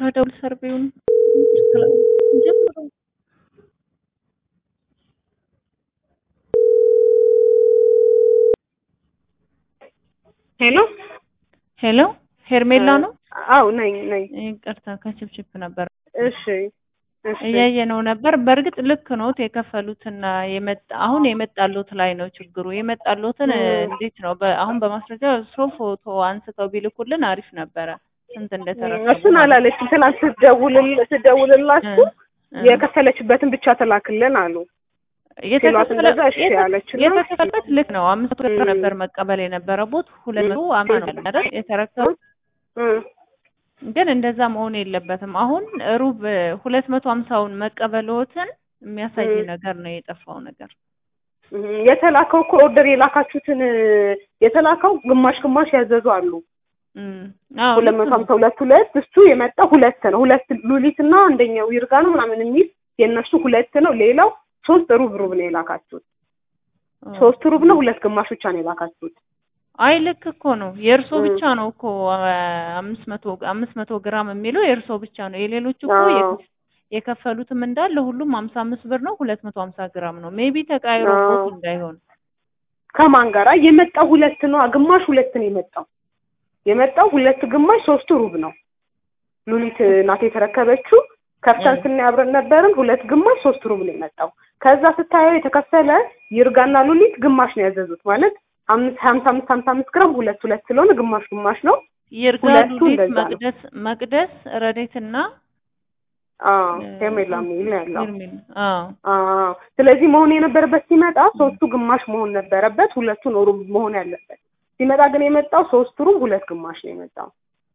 ደውል ሰርቬውን ጀምሮ ሄሎ ሄሎ ሄርሜላ ነው? አው ነኝ። ይቅርታ ከችፕችፕ ነበር። እሺ እያየነው ነበር። በእርግጥ ልክ ነው የከፈሉትና አሁን የመጣሉት ላይ ነው ችግሩ። የመጣሉትን እንዴት ነው አሁን በማስረጃ ፎቶ አንስተው ቢልኩልን አሪፍ ነበረ። ስንት እንደተረፈው እሱን አላለችም። ትናንት ስደውልላችሁ የከፈለችበትን ብቻ ተላክልን አሉ። የተከፈለበት ልክ ነው 500 ብር ነበር መቀበል የነበረበት 200 አማን ነው አይደል የተረከው። ግን እንደዛ መሆን የለበትም። አሁን ሩብ 250ውን መቀበልዎትን የሚያሳይ ነገር ነው የጠፋው ነገር። የተላከው እኮ ኦርደር የላካችሁትን የተላከው ግማሽ ያዘዙ አሉ። 252 እሱ የመጣው 2 ነው። 2 ሉሊትና አንደኛው ይርጋ ነው ምናምን የሚል የነሱ 2 ነው። ሌላው 3 ሩብ ነው የላካችሁት። 3 ሩብ ነው 2 ግማሽ ብቻ ነው የላካችሁት። አይ ልክ እኮ ነው። የእርሶ ብቻ ነው እኮ 500 ግራም የሚለው የእርሶ ብቻ ነው። የሌሎቹ እኮ የከፈሉትም እንዳለ ሁሉም 55 ብር ነው 250 ግራም ነው። ሜቢ ተቃይሮ ቦት እንዳይሆን ከማን ጋራ የመጣው 2 ነው። ግማሽ 2 ነው የመጣው 2 ግማሽ 3 ሩብ ነው። ሉሊት ናት የተረከበችው። ከፍተን ስናብረን ነበርን 2 ግማሽ 3 ሩብ ነው የመጣው። ከዛ ስታየው የተከፈለ ይርጋና ሉሊት ግማሽ ነው ያዘዙት ማለት 55 ግራም 2 ስለሆነ ግማሽ ነው። ይርጋ ሉሊት መቅደስ ረዴትና ሄርሜላ ሚል ያለው ስለዚህ መሆን የነበረበት ሲመጣ 3ቱ ግማሽ መሆን ነበረበት 2ቱ ሩብ መሆን ያለበት። ሲመጣ ግን የመጣው 3 ሩብ 2 ግማሽ ነው የመጣው።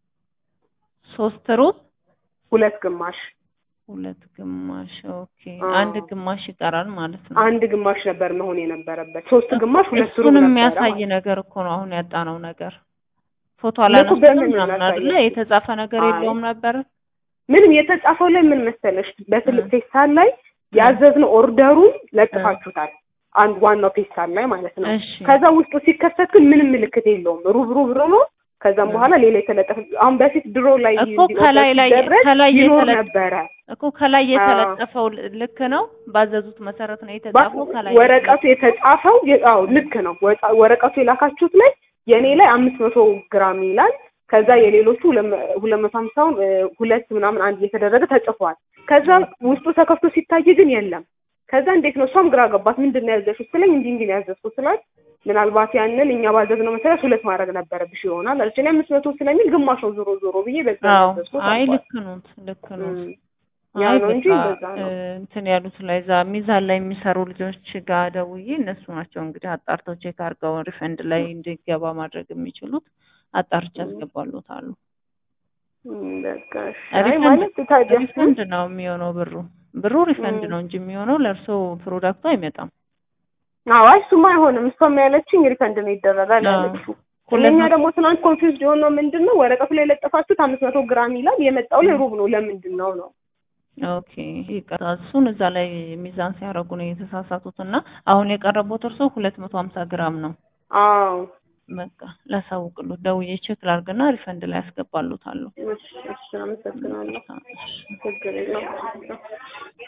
3 ሩብ 2 ግማሽ 2 ግማሽ ኦኬ። አንድ ግማሽ ይቀራል ማለት ነው። አንድ ግማሽ ነበር መሆን የነበረበት 3 ግማሽ 2 ሩብ ነበር። የሚያሳይ ነገር እኮ ነው አሁን ያጣነው ነገር። ፎቶ አላነሳንም ምናምን አይደለ? የተጻፈ ነገር የለውም ነበር። ምንም የተጻፈው ላይ ምን መሰለሽ በትልቅ ፌስታል ላይ ያዘዝነው ኦርደሩን ለጥፋችሁታል። አንድ ዋናው ፌስታል ላይ ማለት ነው። ከዛ ውስጡ ሲከፈት ግን ምንም ምልክት የለውም። ሩብ ነው። ከዛም በኋላ ሌላ የተለጠፈ አሁን በፊት ድሮ ላይ እኮ ከላይ ነበረ እኮ ከላይ የተለጠፈው ልክ ነው። ባዘዙት መሰረት ነው የተጻፈው። ከላይ ወረቀቱ የተጻፈው ልክ ነው። ወረቀቱ የላካችሁት ላይ የኔ ላይ 500 ግራም ይላል። ከዛ የሌሎቹ 250ውን 2 ምናምን አንድ እየተደረገ ተጽፏል። ከዛ ውስጡ ተከፍቶ ሲታይ ግን የለም። ከዛ እንዴት ነው እሷም ግራ ገባት። ምንድነው ያዘዝኩት ስለኝ እንዲህ ያዘዝኩት ስላት ምናልባት ያንን እኛ ባዘዝነው መሰረት 2 ማድረግ ነበረብሽ ይሆናል አለች። እኔ 500 ስለሚል ግማሽ ነው ዞሮ ብዬ በዛ ያዘዝኩት። አይ ልክ ነው። ያ ነው እንጂ በዛ ነው እንትን ያሉት ላይ ዛ ሚዛን ላይ የሚሰሩ ልጆች ጋር ደውዬ እነሱ ናቸው እንግዲህ አጣርተው ቼክ አድርገው ሪፈንድ ላይ እንዲገባ ማድረግ የሚችሉት አጣርቻ አስገባሉታሉ። በቃ አይ ማለት ታዲያ ሪፈንድ ነው የሚሆነው ብሩ ሪፈንድ ነው እንጂ የሚሆነው ለርሶ ፕሮዳክቱ አይመጣም። አዎ እሱማ አይሆንም። እሷም ያለችኝ ሪፈንድ ነው ይደረጋል ያለችው። ሁለኛ ደግሞ ትናንት ኮንፊውዝ የሆነው ምንድነው ወረቀቱ ላይ ለጠፋችሁት 500 ግራም ይላል የመጣው ላይ ሩብ ነው ለምንድነው ነው? ኦኬ ይቀራ እሱን እዛ ላይ ሚዛን ሲያደርጉ ነው የተሳሳቱትና አሁን የቀረበው እርሶ 250 ግራም ነው። አዎ በቃ ላሳውቅሉት ደውዬ ቼክ ላድርግና ሪፈንድ ላይ ያስገባሉታል። እሺ አመሰግናለሁ።